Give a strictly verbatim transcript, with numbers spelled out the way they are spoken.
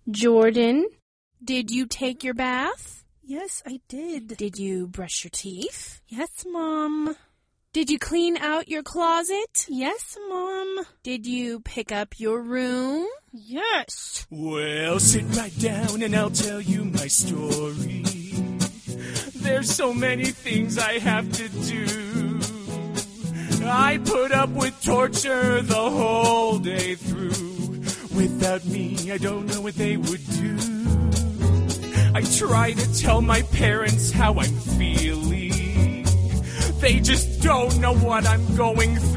Jordan, did you take your bath? Yes, I did. Did you brush your teeth? Yes, Mom. Did you clean out your closet? Yes, Mom. Did you pick up your room? Yes. Well, sit right down and I'll tell you my story. There's so many things I have to do. I put up with torture the whole day through. Without me, I don't know what they would do. I try to tell my parents how I'm feeling. They just don't know what I'm going through.